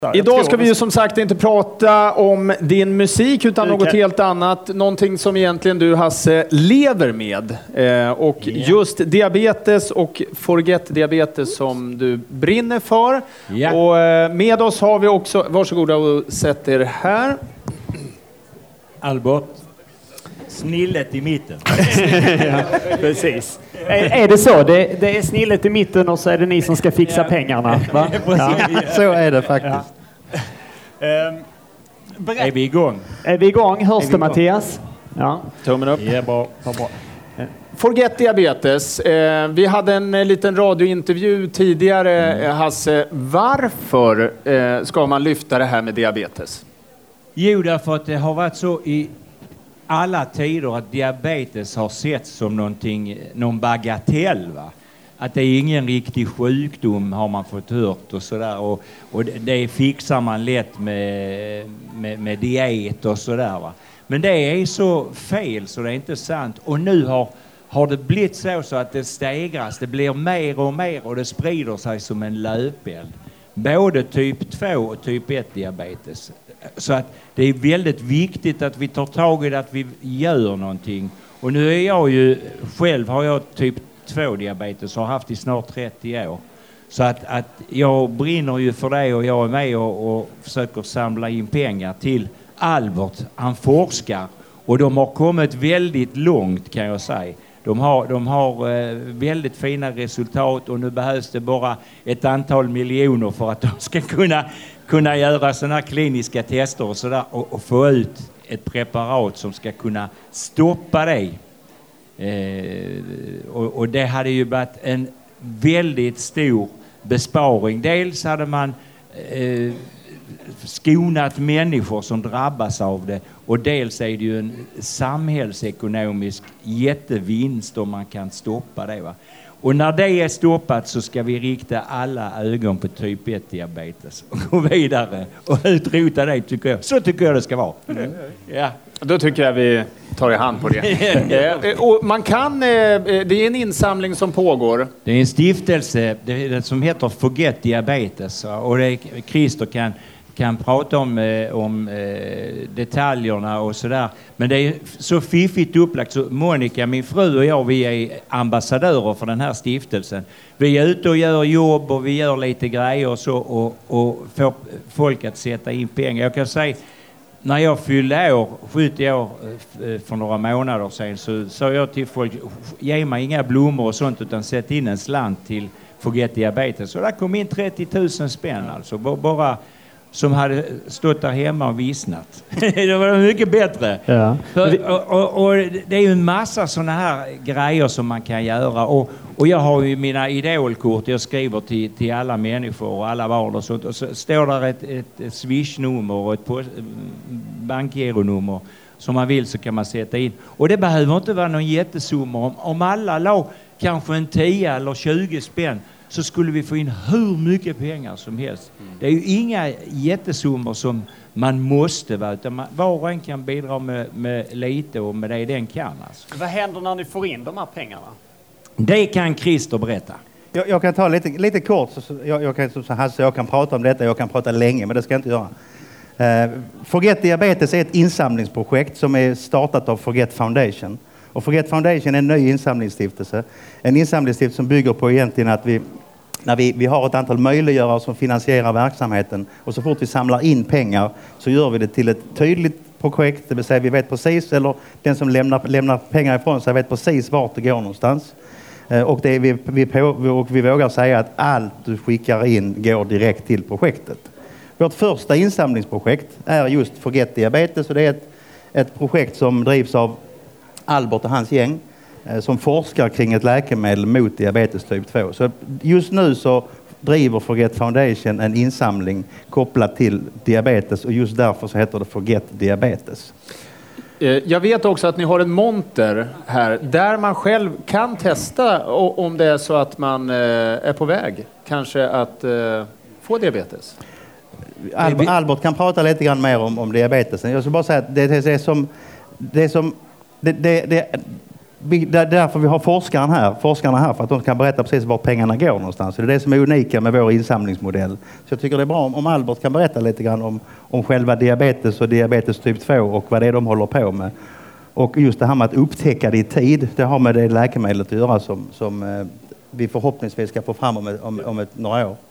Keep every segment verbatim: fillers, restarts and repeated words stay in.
Idag ska vi ju som sagt inte prata om din musik utan okay. något helt annat. Någonting som egentligen du, Hasse, lever med. Eh, och yeah. just diabetes och Forget Diabetes som du brinner för. Yeah. Och eh, med oss har vi också, varsågoda och sätt er här. Albert. Snillet i mitten. Ja, precis. Är, är det så? Det, det är snillet i mitten och så är det ni som ska fixa pengarna. Va? Ja, så är det faktiskt. Ja. Um, är vi igång? Är vi igång? Hörs det, Mattias? Ja. Tummen upp. Ja, bra. bra. Forget Diabetes. Eh, vi hade en eh, liten radiointervju tidigare, mm. Hasse. Varför eh, ska man lyfta det här med diabetes? Jo, därför att det har varit så i alla tider att diabetes har sett som någonting, någon bagatell, va? Att det är ingen riktig sjukdom har man fått hört och sådär. Och, och det, det fixar man lätt med, med, med diet och sådär, va? Men det är så fel så det är inte sant. Och nu har, har det blivit så, så att det stegras. Det blir mer och mer och det sprider sig som en löpeld. Både typ två och typ ett diabetes. Så att det är väldigt viktigt att vi tar tag i det, att vi gör någonting. Och nu är jag ju, själv har jag typ två diabetes och har haft i snart trettio år. Så att, att jag brinner ju för det och jag är med och, och försöker samla in pengar till Albert. Han forskar och de har kommit väldigt långt, kan jag säga. De har, de har eh, väldigt fina resultat och nu behövs det bara ett antal miljoner för att de ska kunna, kunna göra sådana här kliniska tester och, sådär, och, och få ut ett preparat som ska kunna stoppa det. Eh, och, och det hade ju varit en väldigt stor besparing. Dels hade man eh, skonat människor som drabbas av det och dels är det ju en samhällsekonomisk jättevinst om man kan stoppa det, va? Och när det är stoppat så ska vi rikta alla ögon på typ ett diabetes och gå vidare och utrota det, tycker jag. Så tycker jag det ska vara. Mm. Ja. Då tycker jag vi tar i hand på det. Och man kan, det är en insamling som pågår. Det är en stiftelse som heter Forget Diabetes och det är, Christer kan kan prata om, eh, om eh, detaljerna och sådär. Men det är så fiffigt upplagt. Så Monica, min fru och jag, vi är ambassadörer för den här stiftelsen. Vi är ute och gör jobb och vi gör lite grejer och så och, och får folk att sätta in pengar. Jag kan säga, när jag fyllde år, sjuttio år för några månader sedan, så sa jag till folk, ge mig inga blommor och sånt utan sätt in en slant till Forget Diabetes. Så där kom in trettio tusen spänn alltså. Bara som hade stått där hemma och vissnat. Det var mycket bättre. Ja. För, och, och, och det är ju en massa såna här grejer som man kan göra. Och, och jag har ju mina idolkort. Jag skriver till, till alla människor och alla barn och sånt. Och så står där ett, ett, ett swishnummer och ett post, bankgironummer. Som man vill så kan man sätta in. Och det behöver inte vara någon jättesumma. Om, om alla la kanske en tio eller tjugo spänn så skulle vi få in hur mycket pengar som helst. Mm. Det är ju inga jättesummor som man måste vara, utan man, var och en kan bidra med, med lite och med det den kan. Alltså. Vad händer när ni får in de här pengarna? Det kan Christer berätta. Jag, jag kan ta lite, lite kort, så jag, jag, kan, så Hasse, jag kan prata om detta, jag kan prata länge, men det ska jag inte göra. Uh, Forget Diabetes är ett insamlingsprojekt som är startat av Forget Foundation. Och Forget Foundation är en ny insamlingsstiftelse. En insamlingsstiftelse som bygger på egentligen att vi, när vi, vi har ett antal möjliggörare som finansierar verksamheten och så fort vi samlar in pengar så gör vi det till ett tydligt projekt. Det vill säga vi vet precis, eller den som lämnar, lämnar pengar ifrån sig vet precis vart det går någonstans. Och, det är vi, vi på, och vi vågar säga att allt du skickar in går direkt till projektet. Vårt första insamlingsprojekt är just Forget Diabetes och det är ett, ett projekt som drivs av Albert och hans gäng eh, som forskar kring ett läkemedel mot diabetes typ två. Så just nu så driver Forget Foundation en insamling kopplad till diabetes och just därför så heter det Forget Diabetes. Jag vet också att ni har en monter här där man själv kan testa om det är så att man eh, är på väg kanske att eh, få diabetes. Albert, Albert kan prata lite grann mer om, om diabetesen. Jag ska bara säga att det, det är som... Det är som Det, det, det, vi, där, därför vi har forskaren här, forskarna här för att de kan berätta precis var pengarna går någonstans. Så det är det som är unika med vår insamlingsmodell. Så jag tycker det är bra om, om Albert kan berätta lite grann om, om själva diabetes och diabetes typ två och vad det är de håller på med. Och just det här med att upptäcka det i tid, det har med det läkemedlet att göra som, som eh, vi förhoppningsvis ska få fram om, om, om ett, några år.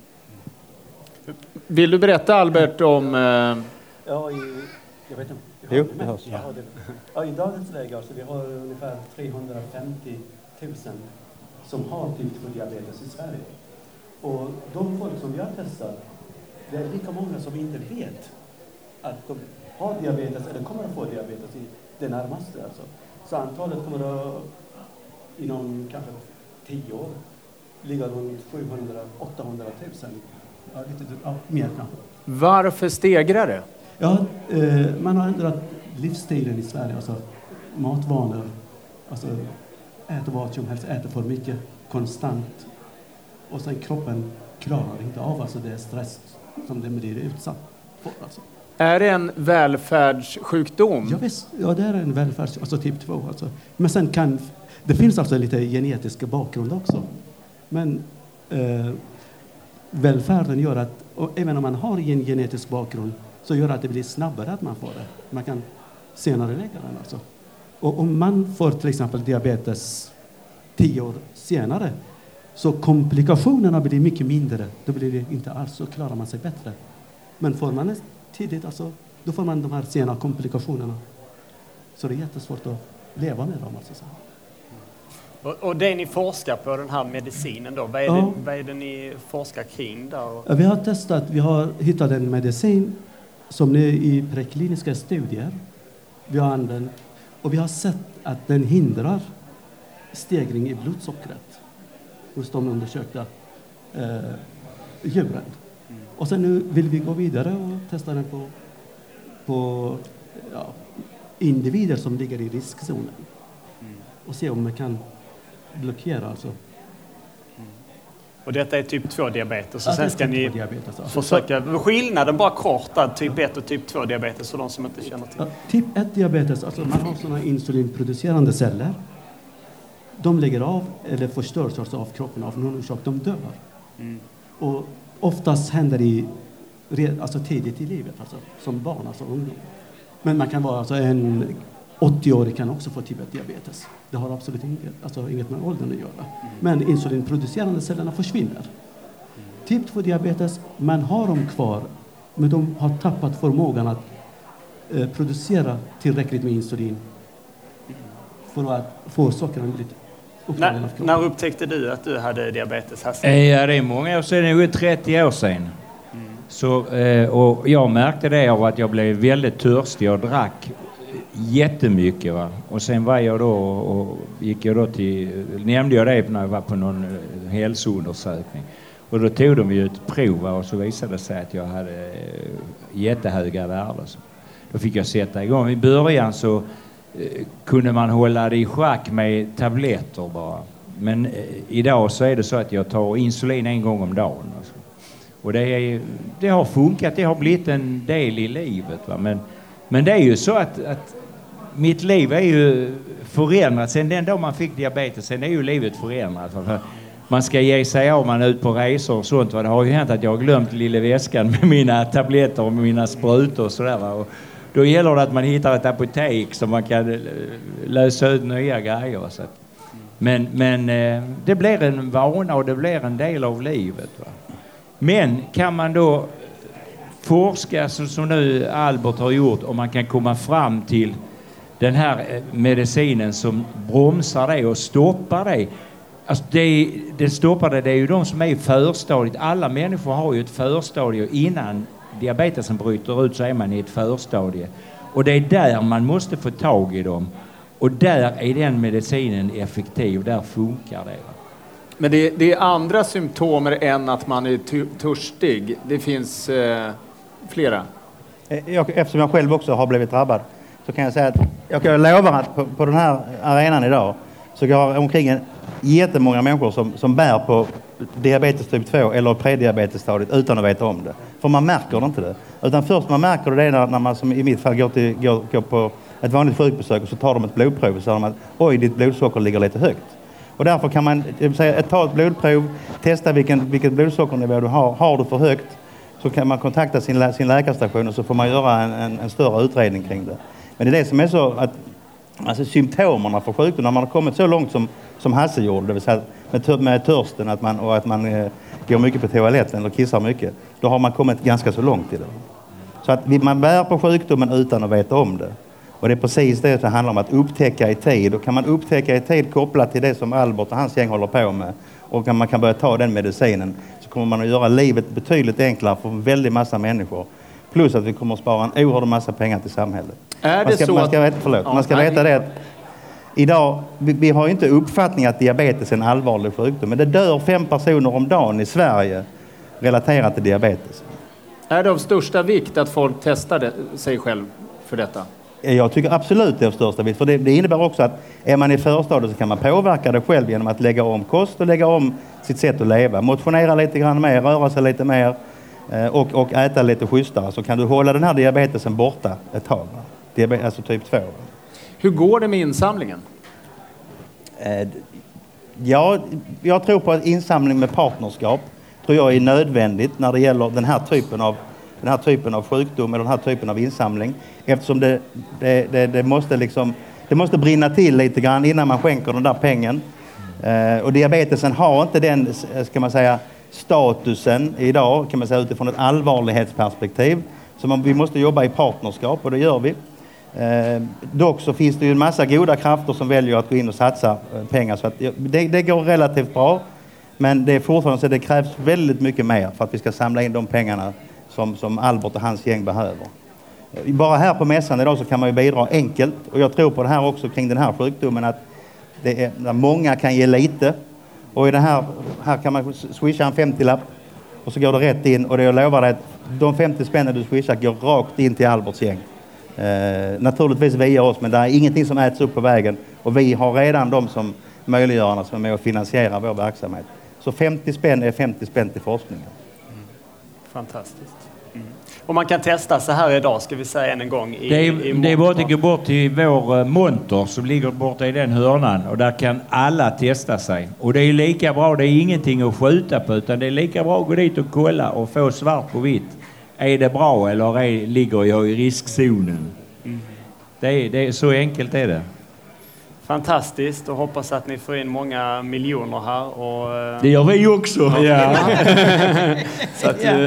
Vill du berätta, Albert, om... Eh... Ja, i, jag vet inte. Jo, det hörs. Ja, det, ja, i dagens läge alltså, vi har ungefär trehundrafemtio tusen som har typ två diabetes i Sverige. Och de folk som vi har testat, det är lika många som inte vet att de har diabetes eller kommer att få diabetes i det närmaste. Alltså. Så antalet kommer att inom kanske tio år ligga runt sjuhundra till åttahundra tusen. Ja, lite ja, mer kanske. Varför stegrar det? Ja, eh, man har ändrat livsstilen i Sverige, alltså matvanor, alltså äter vad som helst, äter för mycket, konstant. Och sen kroppen klarar inte av, alltså det är stress som den blir utsatt för. Alltså. Är det en välfärdssjukdom? Ja, visst, ja, det är en välfärds, alltså typ två. Alltså. Men sen kan, det finns alltså lite genetisk bakgrund också. Men eh, välfärden gör att, och även om man har en genetisk bakgrund, så gör att det blir snabbare att man får det. Man kan senare lägga den alltså. Och om man får till exempel diabetes tio år senare, så komplikationerna blir mycket mindre. Då blir det inte alls, så klarar man sig bättre. Men får man det tidigt, alltså, då får man de här sena komplikationerna. Så det är jättesvårt att leva med dem. Alltså, så. Och, och det ni forskar på, den här medicinen då, vad är, ja. det, vad är det ni forskar kring där? Vi har testat, vi har hittat en medicin som är i prekliniska studier. Vi har använt, och vi har sett att den hindrar stegring i blodsockret hos de undersökta eh, djuren. Mm. Och sen nu vill vi gå vidare och testa den på, på ja, individer som ligger i riskzonen. Mm. Och se om man kan blockera alltså. Och detta är typ två diabetes. Ja, och sen ska ni diabetes, alltså. försöka... Skillnaden bara kort där, typ ett och typ två diabetes för de som inte känner till. Ja, typ ett diabetes, alltså man har sådana insulinproducerande celler. De lägger av eller förstörs alltså av kroppen av någon orsak. De dör. Mm. Och oftast händer det alltså tidigt i livet, alltså, som barn, alltså ungdom. Men man kan vara alltså en åttio-årig kan också få typ ett diabetes. Det har absolut inget, alltså inget med åldern att göra. Mm. Men insulinproducerande cellerna försvinner. Mm. Typ två diabetes, man har dem kvar, men de har tappat förmågan att eh, producera tillräckligt med insulin mm. för att få sockren lite. När, när upptäckte du att du hade diabetes? Ja, det är många år sedan, det är trettio år sedan. Mm. Så, och jag märkte det av att jag blev väldigt törstig och drack jättemycket. Va? Och sen var jag då och gick jag då till, nämnde jag det när jag var på någon hälsoundersökning. Och då tog de ju ett prov, va? Och så visade det sig att jag hade jättehöga värden. Då fick jag sätta igång. I början så kunde man hålla det i schack med tabletter bara. Men eh, idag så är det så att jag tar insulin en gång om dagen. Alltså. Och det, är, det har funkat, det har blivit en del i livet. Va? Men, men det är ju så att, att mitt liv är ju förändrat. Sen den dag man fick diabetes, sen är ju livet förändrat. Va? För man ska ge sig av, man är ut på resor och sånt. Va? Det har ju hänt att jag har glömt lilla väskan med mina tabletter och mina sprutor och sådär. Va? Och då gäller det att man hittar ett apotek så man kan lösa ut nya grejer. Så att, men men eh, det blir en vana och det blir en del av livet. Va? Men kan man då forska så, som nu Albert har gjort, om man kan komma fram till den här medicinen som bromsar det och stoppar det. Alltså det, det stoppar det, det är ju de som är i förstadiet. Alla människor har ju ett förstadie innan diabetesen bryter ut, så är man i ett förstadie. Och det är där man måste få tag i dem. Och där är den medicinen effektiv. Där funkar det. Men det, det är andra symptomer än att man är t- törstig. Det finns eh, flera. Jag, eftersom jag själv också har blivit drabbad så kan jag säga att jag kan lova att på, på den här arenan idag så går omkring en jättemånga människor som, som bär på diabetes typ två eller prediabetesstadiet utan att veta om det. För man märker det inte det. Utan först man märker det, det är när, när man som i mitt fall går, till, går, går på ett vanligt sjukbesök och så tar de ett blodprov och så säger de att oj, ditt blodsocker ligger lite högt. Och därför kan man säga, ta ett blodprov, testa vilken, vilket blodsockernivå du har. Har du för högt så kan man kontakta sin, sin läkarstation och så får man göra en, en, en större utredning kring det. Men det är det som är så att alltså symptomerna för sjukdom, när man har kommit så långt som, som Hasse gjorde, det vill säga med, med törsten att man, och att man eh, går mycket på toaletten eller kissar mycket, då har man kommit ganska så långt i det. Så att man bär på sjukdomen utan att veta om det. Och det är precis det som handlar om att upptäcka i tid. Och kan man upptäcka i tid kopplat till det som Albert och hans gäng håller på med och kan man kan börja ta den medicinen så kommer man att göra livet betydligt enklare för en väldigt massa människor. Plus att vi kommer att spara en oerhörd massa pengar till samhället. Är det man ska, så man ska, att... veta, förlåt, ja, man ska nej. veta det att idag, vi, vi har inte uppfattning att diabetes är en allvarlig sjukdom. Men det dör fem personer om dagen i Sverige relaterat till diabetes. Är det av största vikt att folk testar det, sig själv för detta? Jag tycker absolut det är av största vikt. För det, det innebär också att är man i förstadiet så kan man påverka det själv genom att lägga om kost och lägga om sitt sätt att leva. Motionera lite grann mer, röra sig lite mer eh, och, och äta lite schysstare. Så kan du hålla den här diabetesen borta ett tag. Diabetes, alltså typ två. Hur går det med insamlingen? Eh, ja, jag tror på att insamling med partnerskap tror jag är nödvändigt när det gäller den här typen av den här typen av sjukdom eller den här typen av insamling. Eftersom det, det, det, det, måste, liksom, det måste brinna till lite grann innan man skänker den där pengen. Eh, och diabetesen har inte den, ska man säga, statusen idag, kan man säga, utifrån ett allvarlighetsperspektiv. Så man, vi måste jobba i partnerskap och det gör vi. Eh, dock så finns det ju en massa goda krafter som väljer att gå in och satsa eh, pengar. Så att det, det går relativt bra. Men det är fortfarande så att det krävs väldigt mycket mer för att vi ska samla in de pengarna Som, som Albert och hans gäng behöver. Bara här på mässan idag så kan man ju bidra enkelt. Och jag tror på det här också kring den här sjukdomen att det är, där många kan ge lite. Och i det här, här kan man swisha en femtio-lapp och så går det rätt in. Och det jag lovar dig att de femtio spännen du swishar går rakt in till Alberts gäng. Eh, naturligtvis via oss, men det är ingenting som äts upp på vägen. Och vi har redan de som möjliggörarna som är med och finansierar vår verksamhet. Så femtio spänn är femtio spänn till forskningen. Fantastiskt. Mm. Och man kan testa så här idag, ska vi säga än en gång. I, det, är, i det är bara att gå bort till vår monter som ligger borta i den hörnan och där kan alla testa sig. Och det är lika bra, det är ingenting att skjuta på utan det är lika bra att gå dit och kolla och få svart på vitt. Är det bra eller är, ligger jag i riskzonen? Mm. Det är, det är, så enkelt är det. Fantastiskt och hoppas att ni får in många miljoner här. Och, det gör vi också. Ja. Så att, ja.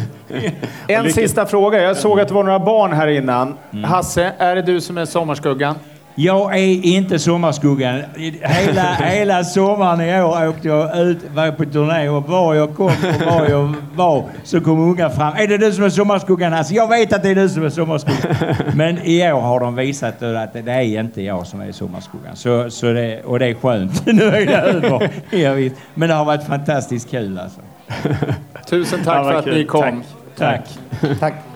En sista fråga. Jag såg att det var några barn här innan. Mm. Hasse, är det du som är sommarskuggan? Jag är inte sommarskuggan. Hela, hela sommaren i år åkte jag ut, var på turné och var jag kom och var jag var så kom unga fram. Är det du som är sommarskuggan? Alltså, jag vet att det är du som är sommarskuggan. Men i år har de visat att det är inte jag som är sommarskuggan. Så, så det, och det är skönt. Nu är det över. Jag vet. Men det har varit fantastiskt kul alltså. Tusen tack för att ni kom. Tack. Tack. Tack.